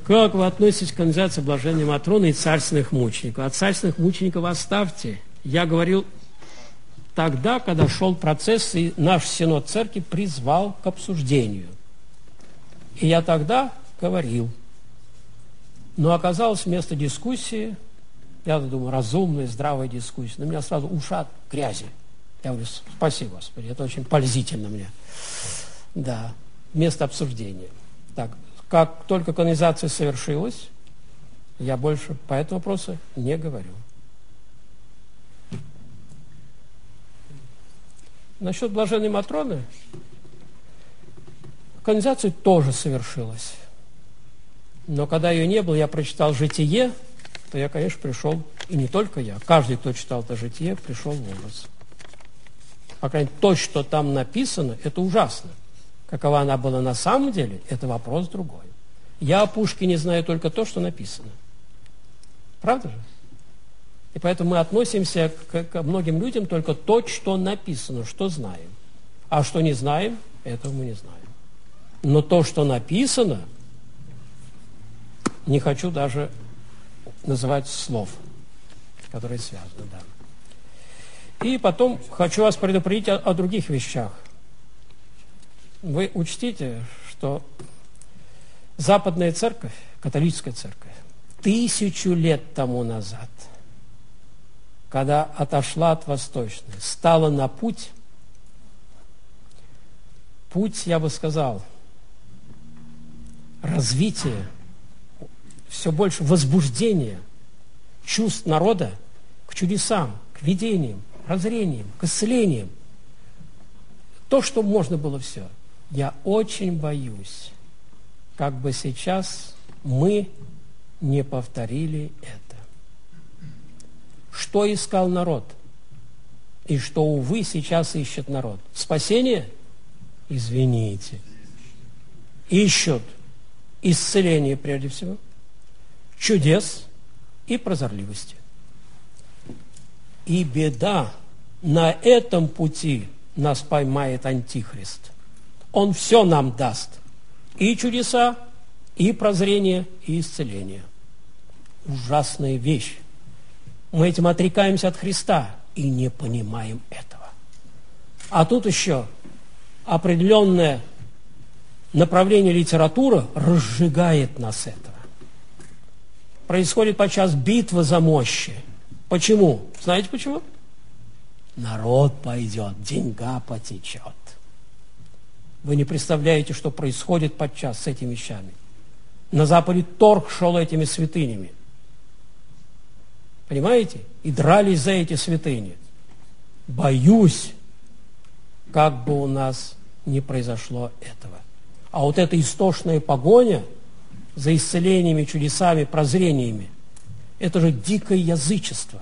Как вы относитесь к канонизации блаженной Матроны и царственных мучеников? А царственных мучеников оставьте. Я говорил тогда, когда шел процесс, и наш Синод Церкви призвал к обсуждению. И я тогда говорил. Но оказалось, вместо дискуссии, я думаю, разумная, здравая дискуссия, на меня сразу ушат грязи. Я говорю, спасибо, Господи, это очень пользительно мне. Да, вместо обсуждения. Так, как только канонизация совершилась, я больше по этому вопросу не говорю. Насчет блаженной Матроны, канонизация тоже совершилась. Но когда ее не было, я прочитал «Житие», то я, конечно, пришел, и не только я, каждый, кто читал это «Житие», пришел в ужас. По крайней мере, то, что там написано, это ужасно. Какова она была на самом деле, это вопрос другой. Я о Пушкине знаю только то, что написано. Правда же? И поэтому мы относимся к многим людям только то, что написано, что знаем. А что не знаем, этого мы не знаем. Но то, что написано, не хочу даже называть слов, которые связаны, да. И потом хочу вас предупредить о других вещах. Вы учтите, что Западная Церковь, католическая Церковь, 1000 лет тому назад, когда отошла от Восточной, стала на путь, я бы сказал, развития, все больше возбуждения чувств народа к чудесам, к видениям, прозрениям, к исцелениям. То, что можно было все. Я очень боюсь, как бы сейчас мы не повторили это. Что искал народ? И что, увы, сейчас ищет народ? Спасение? Извините. Ищут исцеление прежде всего, чудес и прозорливости. И беда, на этом пути нас поймает Антихрист. Он все нам даст. И чудеса, и прозрение, и исцеление. Ужасная вещь. Мы этим отрекаемся от Христа и не понимаем этого. А тут еще определенное направление литературы разжигает нас этого. Происходит подчас битва за мощи. Почему? Знаете почему? Народ пойдет, деньга потечет. Вы не представляете, что происходит подчас с этими вещами. На Западе торг шел этими святынями. Понимаете? И дрались за эти святыни. Боюсь, как бы у нас не произошло этого. А вот эта истошная погоня за исцелениями, чудесами, прозрениями, это же дикое язычество.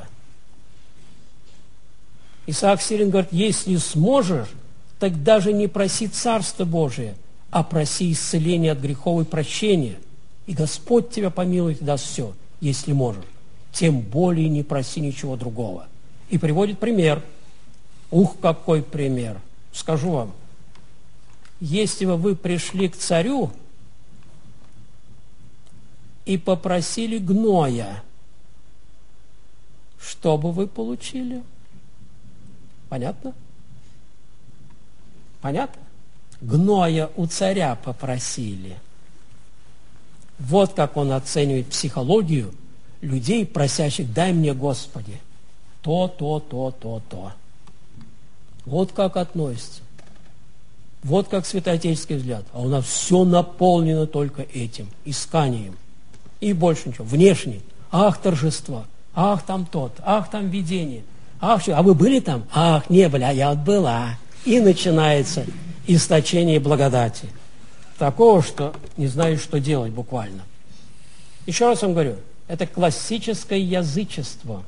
Исаак Сирин говорит, если сможешь, так даже не проси Царство Божие, а проси исцеления от грехов и прощения. И Господь тебя помилует и даст все, если можешь. Тем более не проси ничего другого. И приводит пример. Ух, какой пример! Скажу вам. Если бы вы пришли к царю и попросили гноя, что бы вы получили? Понятно? Понятно? Гноя у царя попросили. Вот как он оценивает психологию людей, просящих, дай мне, Господи, то. Вот как относится. Вот как святоотеческий взгляд. А у нас все наполнено только этим, исканием. И больше ничего. Внешне. Ах, торжество. Ах, там тот. Ах, там видение. Ах, что? А вы были там? Ах, не были, а я вот была. И начинается источение благодати. Такого, что не знаю, что делать буквально. Еще раз вам говорю, это классическое язычество,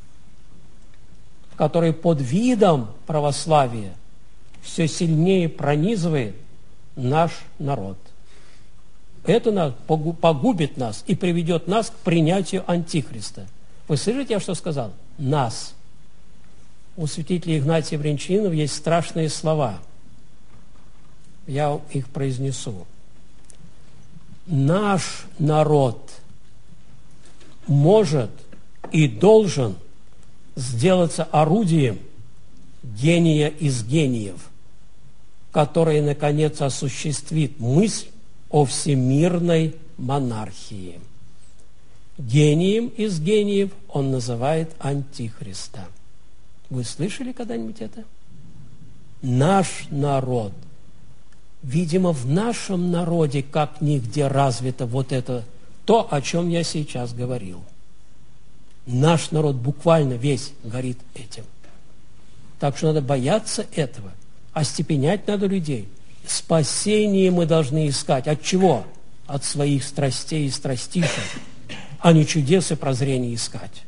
которое под видом православия все сильнее пронизывает наш народ. Это нас погубит нас и приведет нас к принятию Антихриста. Вы слышите, я что сказал? Нас. У святителя Игнатия Брянчанина есть страшные слова. Я их произнесу. наш народ может и должен сделаться орудием гения из гениев, который, наконец, осуществит мысль о всемирной монархии. Гением из гениев он называет Антихриста. Вы слышали когда-нибудь это? Наш народ. Видимо, в нашем народе как нигде развито вот это, то, о чем я сейчас говорил. Наш народ буквально весь горит этим. Так что надо бояться этого. Остепенять надо людей. Спасение мы должны искать. От чего? От своих страстей и страстишек, а не чудес и прозрений искать.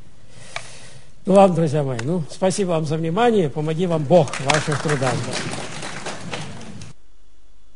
Ну ладно, друзья мои, спасибо вам за внимание. Помоги вам Бог в ваших трудах.